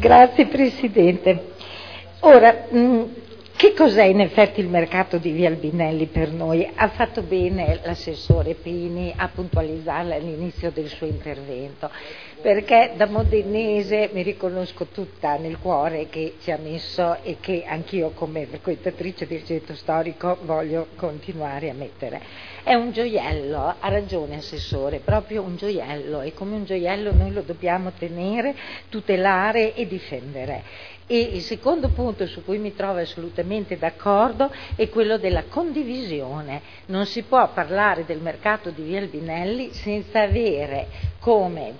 Grazie Presidente. Ora, che cos'è in effetti il mercato di Via Albinelli per noi? Ha fatto bene l'assessore Pini a puntualizzarla all'inizio del suo intervento, perché da modenese mi riconosco tutta nel cuore che ci ha messo e che anch'io come frequentatrice del centro storico voglio continuare a mettere. È un gioiello, ha ragione Assessore, proprio un gioiello, e come un gioiello noi lo dobbiamo tenere, tutelare e difendere. E il secondo punto su cui mi trovo assolutamente d'accordo è quello della condivisione. Non si può parlare del mercato di Via Albinelli senza avere come,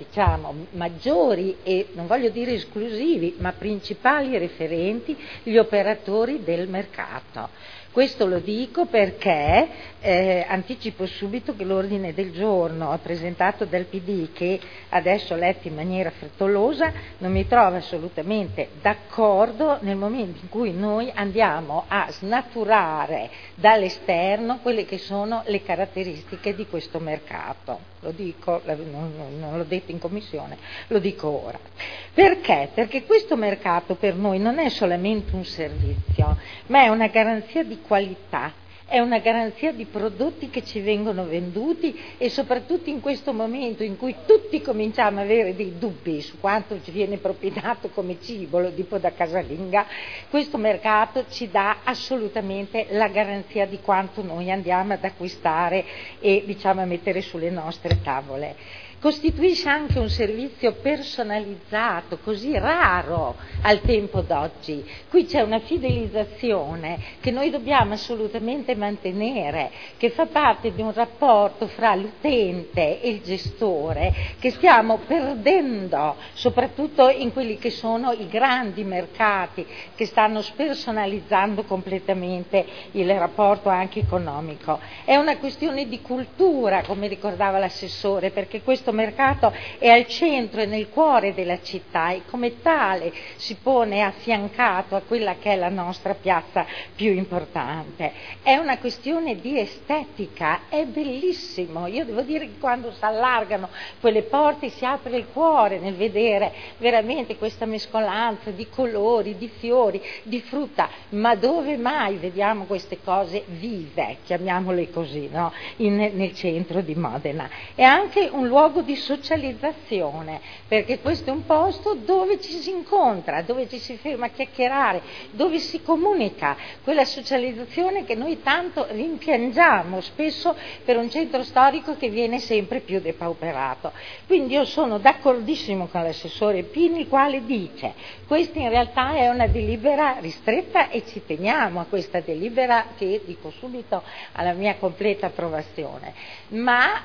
maggiori e non voglio dire esclusivi, ma principali referenti gli operatori del mercato. Questo lo dico perché anticipo subito che l'ordine del giorno presentato dal PD, che adesso ho letto in maniera frettolosa, non mi trova assolutamente d'accordo nel momento in cui noi andiamo a snaturare dall'esterno quelle che sono le caratteristiche di questo mercato. Lo dico, non l'ho detto in commissione, lo dico ora. Perché? Perché questo mercato per noi non è solamente un servizio, ma è una garanzia di qualità, è una garanzia di prodotti che ci vengono venduti, e soprattutto in questo momento in cui tutti cominciamo ad avere dei dubbi su quanto ci viene propinato come cibo, lo dico da casalinga, questo mercato ci dà assolutamente la garanzia di quanto noi andiamo ad acquistare e a mettere sulle nostre tavole. Costituisce anche un servizio personalizzato, così raro al tempo d'oggi. Qui c'è una fidelizzazione che noi dobbiamo assolutamente mantenere, che fa parte di un rapporto fra l'utente e il gestore che stiamo perdendo, soprattutto in quelli che sono i grandi mercati che stanno spersonalizzando completamente il rapporto anche economico. È una questione di cultura, come ricordava l'assessore, perché questo mercato è al centro e nel cuore della città e come tale si pone affiancato a quella che è la nostra piazza più importante. È una questione di estetica, è bellissimo. Io devo dire che quando si allargano quelle porte si apre il cuore nel vedere veramente questa mescolanza di colori, di fiori, di frutta, ma dove mai vediamo queste cose vive, chiamiamole così, no? Nel centro di Modena. È anche un luogo di socializzazione, perché questo è un posto dove ci si incontra, dove ci si ferma a chiacchierare, dove si comunica, quella socializzazione che noi tanto rimpiangiamo spesso per un centro storico che viene sempre più depauperato. Quindi io sono d'accordissimo con l'assessore Pini, il quale dice: questa in realtà è una delibera ristretta e ci teniamo a questa delibera, che dico subito ha la mia completa approvazione, ma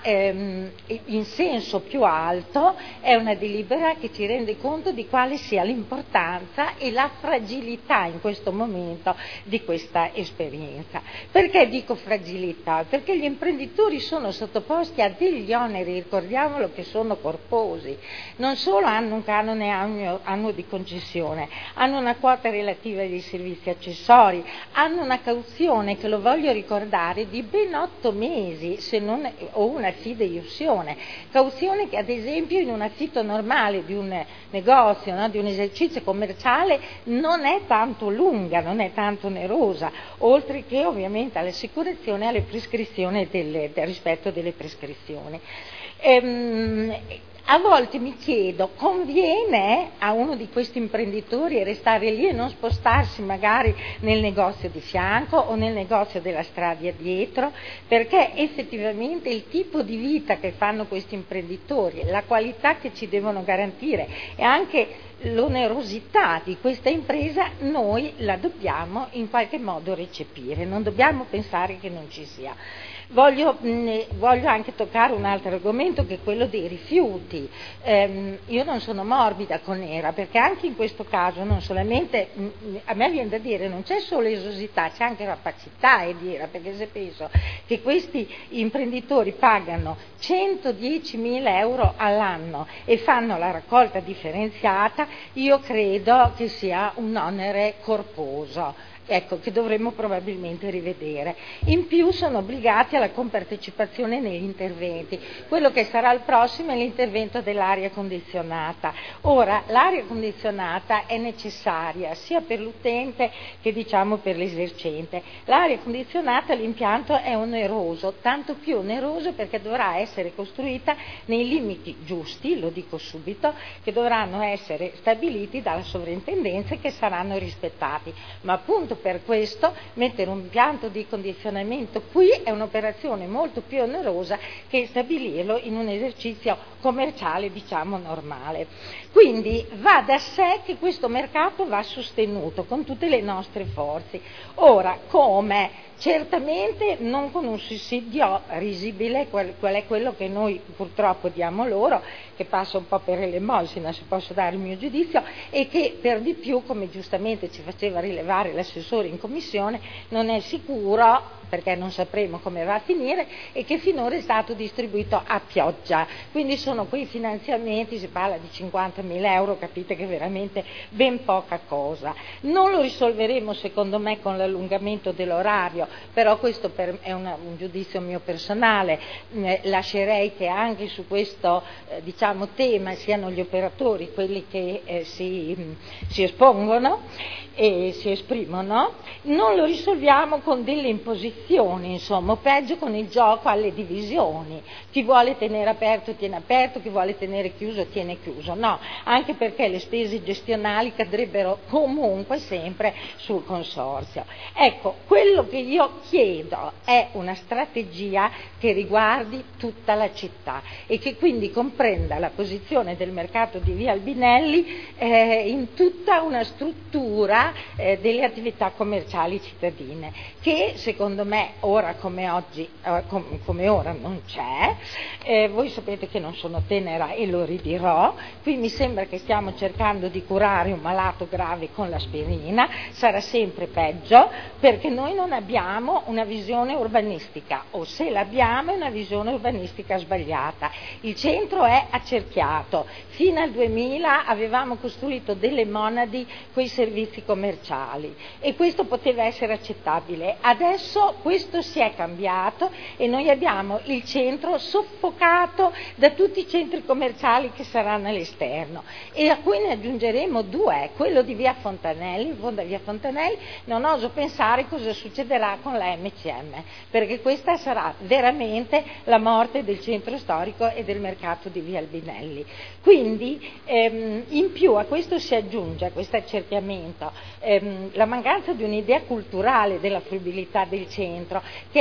in senso più alto è una delibera che ci rende conto di quale sia l'importanza e la fragilità in questo momento di questa esperienza. Perché dico fragilità? Perché gli imprenditori sono sottoposti a degli oneri, ricordiamolo, che sono corposi. Non solo hanno un canone annuo di concessione, hanno una quota relativa dei servizi accessori, hanno una cauzione, che lo voglio ricordare, di ben 8 mesi, se non, o una fideiussione, cauzione che ad esempio in un affitto normale di un negozio, no, di un esercizio commerciale, non è tanto lunga, non è tanto onerosa, oltre che ovviamente all'assicurazione e alle prescrizioni del rispetto delle prescrizioni. A volte mi chiedo, conviene a uno di questi imprenditori restare lì e non spostarsi magari nel negozio di fianco o nel negozio della strada dietro, perché effettivamente il tipo di vita che fanno questi imprenditori, la qualità che ci devono garantire e anche l'onerosità di questa impresa noi la dobbiamo in qualche modo recepire, non dobbiamo pensare che non ci sia. Voglio anche toccare un altro argomento, che è quello dei rifiuti. Io non sono morbida con Era, perché anche in questo caso non solamente, a me viene da dire, non c'è solo esosità, c'è anche rapacità di Era, perché se penso che questi imprenditori pagano 110.000 euro all'anno e fanno la raccolta differenziata, io credo che sia un onere corposo. Ecco, che dovremmo probabilmente rivedere. In più sono obbligati anche alla compartecipazione negli interventi. Quello che sarà il prossimo è l'intervento dell'aria condizionata. Ora, l'aria condizionata è necessaria sia per l'utente che per l'esercente. L'aria condizionata, l'impianto è oneroso, tanto più oneroso perché dovrà essere costruita nei limiti giusti, lo dico subito, che dovranno essere stabiliti dalla sovrintendenza e che saranno rispettati. Ma appunto per questo mettere un impianto di condizionamento qui è un'operazione molto più onerosa che stabilirlo in un esercizio commerciale normale. Quindi va da sé che questo mercato va sostenuto con tutte le nostre forze. Ora, come? Certamente non con un sussidio risibile, qual è quello che noi purtroppo diamo loro, che passa un po' per elemosina, se posso dare il mio giudizio, e che per di più, come giustamente ci faceva rilevare l'assessore in commissione, non è sicuro, perché non sapremo come va a finire, e che finora è stato distribuito a pioggia. Quindi sono quei finanziamenti, si parla di 50.000 euro, capite che è veramente ben poca cosa. Non lo risolveremo secondo me con l'allungamento dell'orario, però questo è un giudizio mio personale. Lascerei che anche su questo tema siano gli operatori quelli che si espongono e si esprimono. Non lo risolviamo con delle imposizioni, o peggio con il gioco alle divisioni. Chi vuole tenere aperto tiene aperto, chi vuole tenere chiuso tiene chiuso. No, anche perché le spese gestionali cadrebbero comunque sempre sul consorzio. Ecco, quello che io chiedo è una strategia che riguardi tutta la città e che quindi comprenda la posizione del mercato di Via Albinelli in tutta una struttura delle attività commerciali cittadine, che secondo me ora come oggi, come ora non c'è. Voi sapete che non sono tenera e lo ridirò, qui mi sembra che stiamo cercando di curare un malato grave con l'aspirina, sarà sempre peggio perché noi non abbiamo una visione urbanistica, o se l'abbiamo è una visione urbanistica sbagliata. Il centro è accerchiato, fino al 2000 avevamo costruito delle monadi con i servizi commerciali e questo poteva essere accettabile. Adesso questo si è cambiato e noi abbiamo il centro soffocato da tutti i centri commerciali che saranno all'esterno e a cui ne aggiungeremo due, quello di Via Fontanelli. In fondo a Via Fontanelli non oso pensare cosa succederà con la MCM, perché questa sarà veramente la morte del centro storico e del mercato di Via Albinelli. Quindi in più a questo si aggiunge, a questo accerchiamento, la mancanza di un'idea culturale della fruibilità del centro, che è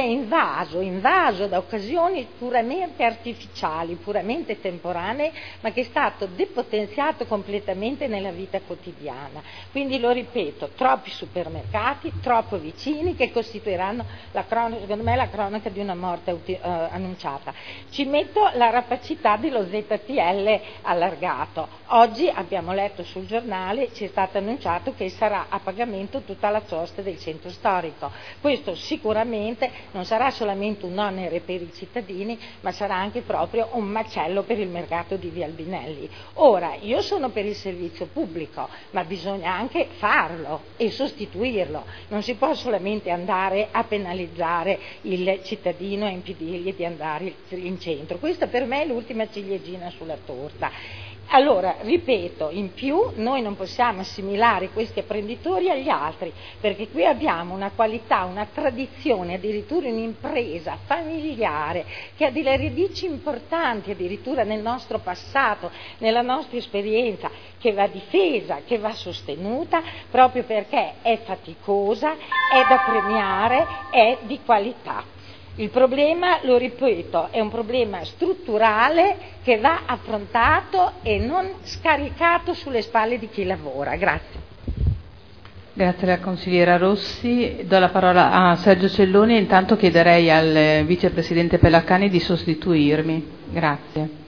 invaso da occasioni puramente artificiali, puramente temporanee, ma che è stato depotenziato completamente nella vita quotidiana. Quindi lo ripeto, troppi supermercati, troppo vicini, che costituiranno secondo me la cronaca di una morte annunciata. Ci metto la rapacità dello ZTL allargato. Oggi abbiamo letto sul giornale, ci è stato annunciato che sarà a pagamento tutta la sosta del centro storico. Questo sicuramente non sarà solamente un onere per i cittadini, ma sarà anche proprio un macello per il mercato di Via Albinelli. Ora, io sono per il servizio pubblico, ma bisogna anche farlo e sostituirlo. Non si può solamente andare a penalizzare il cittadino e impedirgli di andare in centro. Questa per me è l'ultima ciliegina sulla torta. Allora, ripeto, in più noi non possiamo assimilare questi apprenditori agli altri, perché qui abbiamo una qualità, una tradizione, addirittura un'impresa familiare che ha delle radici importanti addirittura nel nostro passato, nella nostra esperienza, che va difesa, che va sostenuta proprio perché è faticosa, è da premiare, è di qualità. Il problema, lo ripeto, è un problema strutturale che va affrontato e non scaricato sulle spalle di chi lavora. Grazie. Grazie alla consigliera Rossi. Do la parola a Sergio Celloni e intanto chiederei al vicepresidente Pellacani di sostituirmi. Grazie.